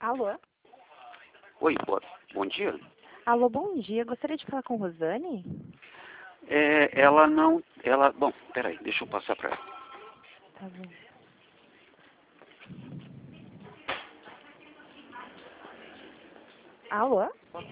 Alô? Oi, bom dia. Alô, bom dia. Gostaria de falar com Rosane? Ela não... Bom, peraí, deixa eu passar para ela. Tá bom. Alô?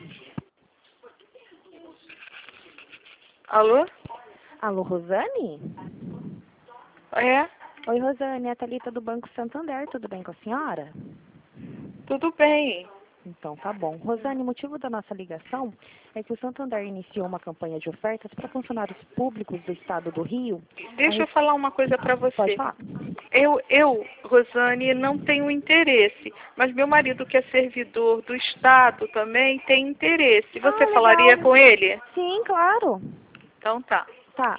Alô? Alô, Rosane? É? Oi, Rosane. É a Thalita do Banco Santander. Tudo bem com a senhora? Tudo bem. Então, tá bom. Rosane, o motivo da nossa ligação é que o Santander iniciou uma campanha de ofertas para funcionários públicos do estado do Rio. Deixa eu falar uma coisa para Pode você. falar. Rosane, não tenho interesse, mas meu marido, que é servidor do Estado, também tem interesse. Você Legal. falaria com ele? Sim, claro. Então tá. Tá.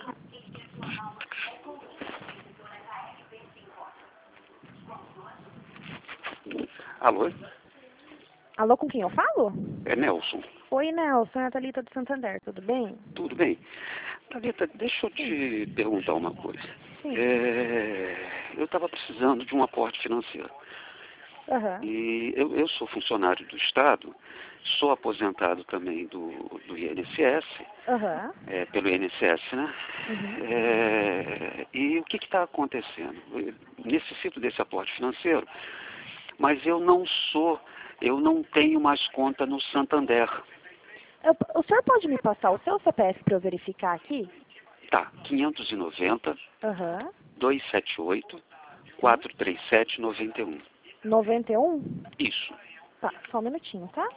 Alô? Alô, com quem eu falo? É Nelson. Oi, Nelson. É a Thalita do Santander. Tudo bem? Tudo bem? Thalita, deixa eu te perguntar uma coisa. Sim. Eu estava precisando de um aporte financeiro. Aham. E eu sou funcionário do Estado, sou aposentado também do INSS, Aham. pelo INSS, né? Uhum. E o que está acontecendo? Eu necessito desse aporte financeiro, mas eu não tenho mais conta no Santander. O senhor pode me passar o seu CPF para eu verificar aqui? Tá, 590 Aham. 278 437 91. 91? Isso. Tá, só um minutinho, tá?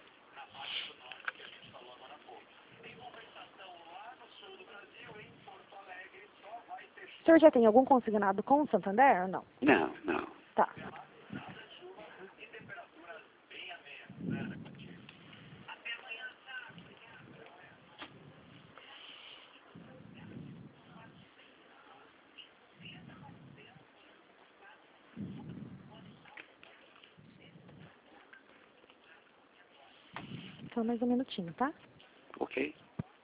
O senhor já tem algum consignado com o Santander ou não? Não. Tá. Só mais um minutinho, tá? Ok?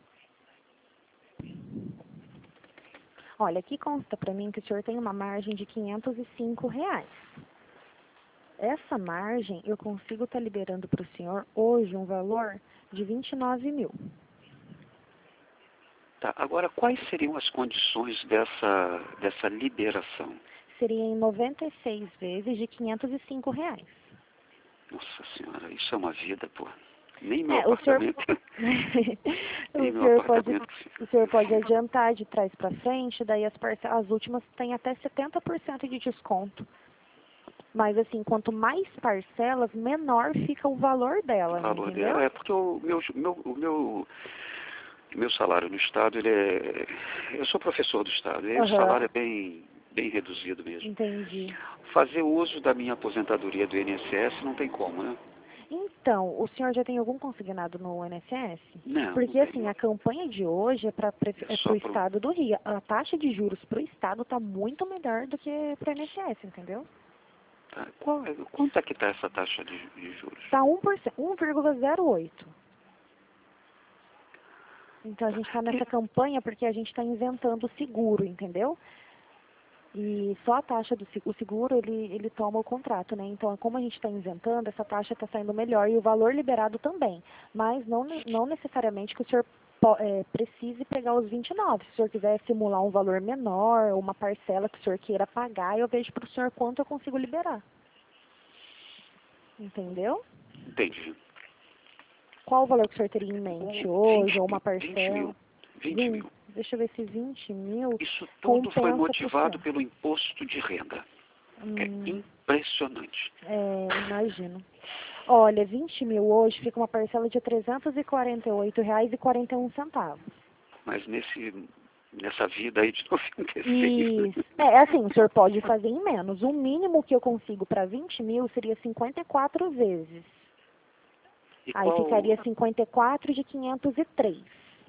Olha, aqui consta pra mim que o senhor tem uma margem de R$ 505. Essa margem eu consigo estar liberando para o senhor hoje um valor de 29 mil. Tá, agora quais seriam as condições dessa liberação? Seria em 96 vezes de R$ 505. Nossa senhora, isso é uma vida, pô. Nem meu O senhor, apartamento. Nem o meu senhor apartamento. o senhor pode adiantar de trás para frente, daí as últimas têm até 70% de desconto. Mas assim, quanto mais parcelas, menor fica o valor O dela, valor entendeu? dela é porque o meu salário no Estado, eu sou professor do Estado, e aí o Aham. salário é bem reduzido mesmo. Entendi. Fazer uso da minha aposentadoria do INSS não tem como, né? Então, o senhor já tem algum consignado no INSS? Não Porque tem. assim, a campanha de hoje é para Só o pro... estado do Rio. A taxa de juros para o estado está muito melhor do que para o INSS, entendeu? Tá. Quanto é que está essa taxa de juros? Está 1%, 1,08. Então a gente está nessa campanha porque a gente está inventando o seguro, entendeu? E só a taxa o seguro, ele toma o contrato, né? Então, como a gente está inventando, essa taxa está saindo melhor e o valor liberado também. Mas não necessariamente que o senhor precise pegar os 29. Se o senhor quiser simular um valor menor, uma parcela que o senhor queira pagar, eu vejo para o senhor quanto eu consigo liberar. Entendeu? Entendi. Qual o valor que o senhor teria em mente hoje, ou uma 20 parcela? mil. 20 mil. Deixa eu ver se 20 mil Isso tudo foi compensa pro motivado senhor. pelo imposto de renda. É Hum, impressionante. imagino. Olha, 20 mil hoje fica uma parcela de R$ 348,41. Mas nessa vida aí de 96. Isso. Assim, o senhor pode fazer em menos. O mínimo que eu consigo para 20 mil seria 54 vezes. E Aí qual... ficaria 54 de 503.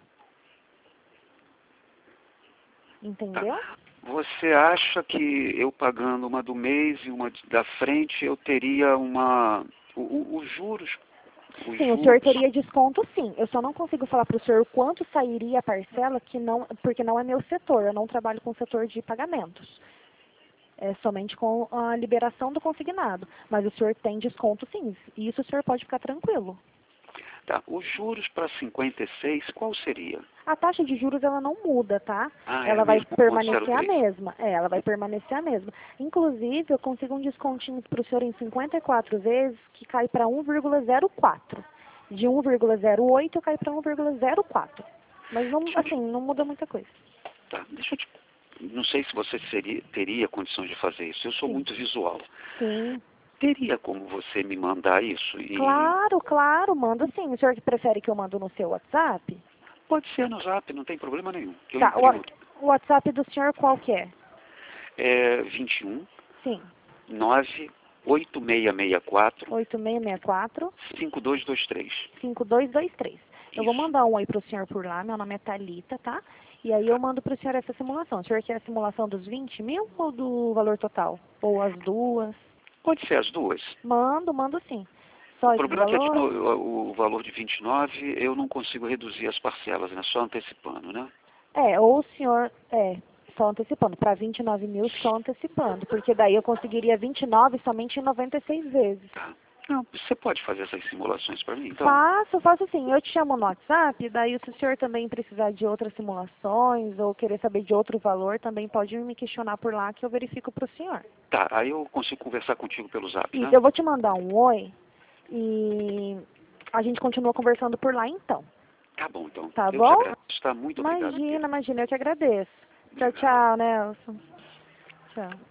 Entendeu? Tá. Você acha que eu pagando uma do mês e uma da frente, eu teria os juros? Sim, o senhor teria desconto sim. Eu só não consigo falar para o senhor quanto sairia a parcela, porque não é meu setor. Eu não trabalho com o setor de pagamentos. É somente com a liberação do consignado. Mas o senhor tem desconto sim. Isso o senhor pode ficar tranquilo. Tá. Os juros para 56, qual seria? A taxa de juros ela não muda, tá? Ah, Ela é vai mesmo, permanecer a 0,03. mesma. Ela vai permanecer a mesma. Inclusive, eu consigo um descontinho para o senhor em 54 vezes que cai para 1,04. De 1,08 cai para 1,04. Mas não, assim, não muda muita coisa. Tá. Deixa eu te... Não sei se você teria condições de fazer isso. Eu sou Sim. muito visual. Sim. Teria como você me mandar isso? Claro, manda sim. O senhor que prefere que eu mando no seu WhatsApp? Pode ser no Zap, não tem problema nenhum. Eu Tá, imprimo. o WhatsApp do senhor qual que é? É 21 Sim. 98664 8664 5223. 5223. Eu vou Isso. mandar um oi pro senhor por lá, meu nome é Thalita, tá? E aí eu mando pro senhor essa simulação. O senhor quer a simulação dos 20 mil ou do valor total? Ou as duas? Pode ser as duas. Mando sim. O Só esse problema é que valor? o valor de 29 eu não consigo reduzir as parcelas, né? Só antecipando, né? Ou o senhor, só antecipando, para 29 mil só antecipando, porque daí eu conseguiria 29 somente em 96 vezes. Tá. Não, você pode fazer essas simulações para mim, então? Faço sim. Eu te chamo no WhatsApp, daí se o senhor também precisar de outras simulações ou querer saber de outro valor, também pode me questionar por lá que eu verifico para o senhor. Tá, aí eu consigo conversar contigo pelo Zap, né? Isso, eu vou te mandar um oi e a gente continua conversando por lá então. Tá bom, então. Tá Eu te bom? agradeço, tá? Muito obrigado. Imagina, eu que agradeço. Obrigado. Tchau, Nelson. Tchau.